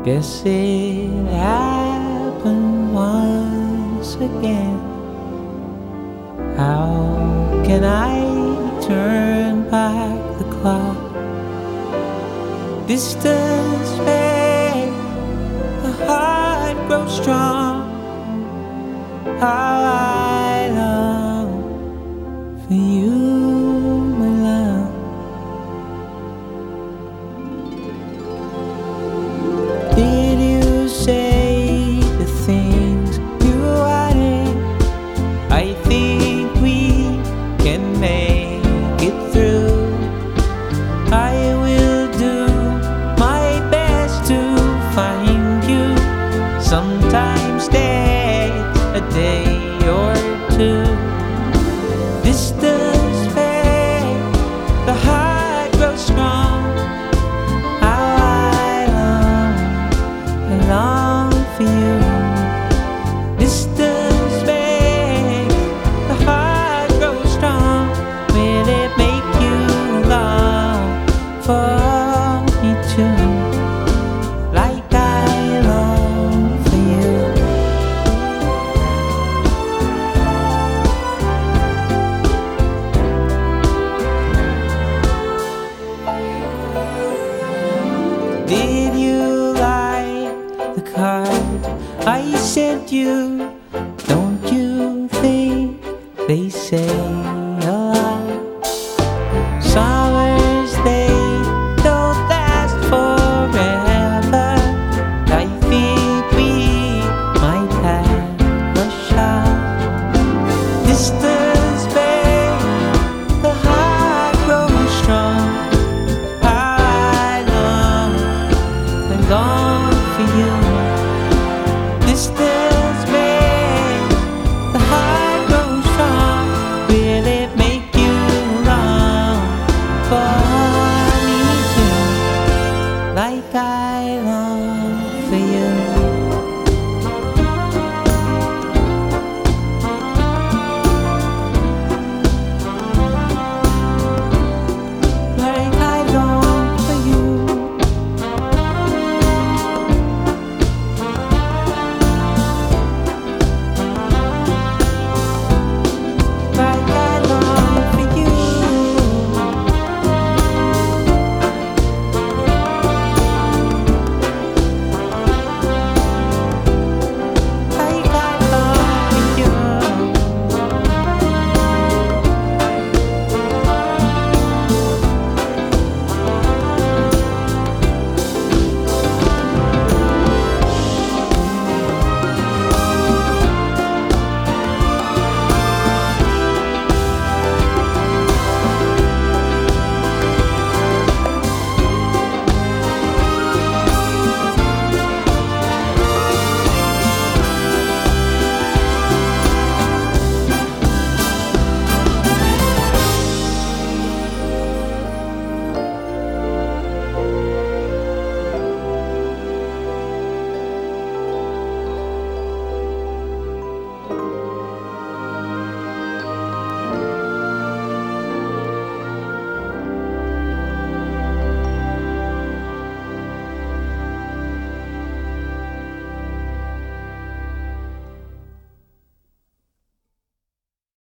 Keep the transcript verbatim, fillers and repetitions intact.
Guess it happened once again. How can I turn back the clock? Distance fades, the heart grows strong. How I long for you, my love. Did you say the things you wanted? I think we can make it through. I will do my best to find you. Sometimes takes a day or two. Distance fades, the heart grows strong. How I long, I long for you. Distance fades, the heart grows strong. Will it make you long for me too? Like I long for you. Did you like the card I sent you? Don't you think they say